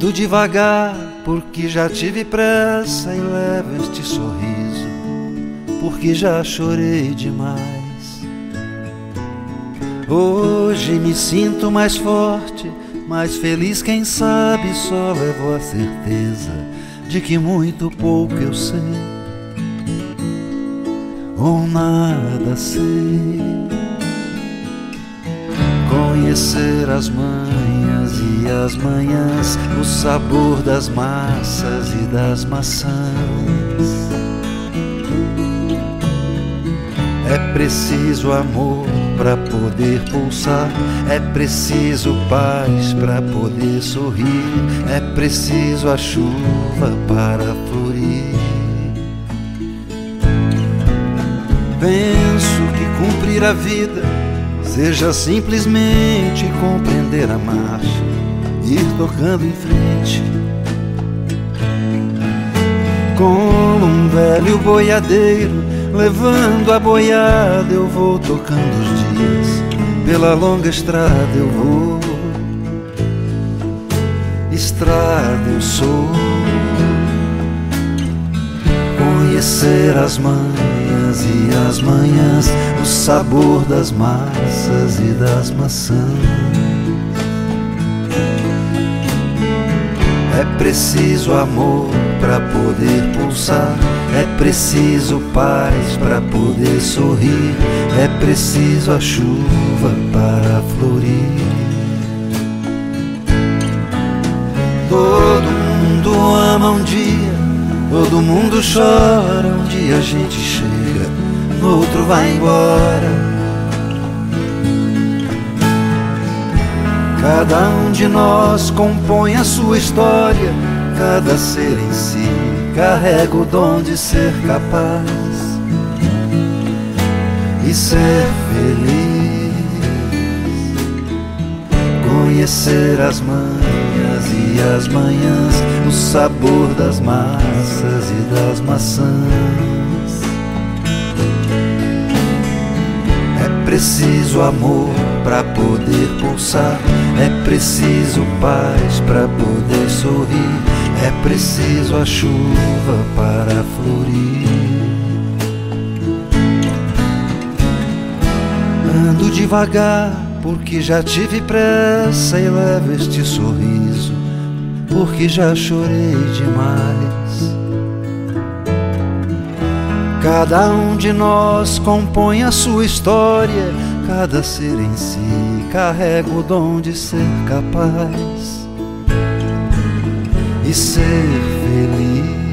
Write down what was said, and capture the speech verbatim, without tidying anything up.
Ando devagar porque já tive pressa e levo este sorriso porque já chorei demais. Hoje me sinto mais forte, mais feliz, quem sabe só levo a certeza de que muito pouco eu sei ou nada sei. Conhecer as manhas e as manhãs, o sabor das massas e das maçãs. É preciso amor para poder pulsar, é preciso paz para poder sorrir, é preciso a chuva para florir. Penso que cumprir a vida seja simplesmente compreender a marcha, ir tocando em frente. Como um velho boiadeiro, levando a boiada, eu vou tocando os dias. Pela longa estrada eu vou, estrada eu sou. Conhecer as manhas e as manhãs, o sabor das massas e das maçãs. É preciso amor para poder pulsar, é preciso paz para poder sorrir, é preciso a chuva para florir. Todo mundo ama um dia, todo mundo chora, um dia a gente chega, no outro vai embora. Cada um de nós compõe a sua história, cada ser em si carrega o dom de ser capaz e ser feliz. Conhecer as manhas e as manhãs, o sabor das massas e das maçãs. É preciso amor para poder pulsar, é preciso paz para poder sorrir, é preciso a chuva para florir. Ando devagar porque já tive pressa e levo este sorriso porque já chorei demais. Cada um de nós compõe a sua história, cada ser em si carrega o dom de ser capaz e ser feliz.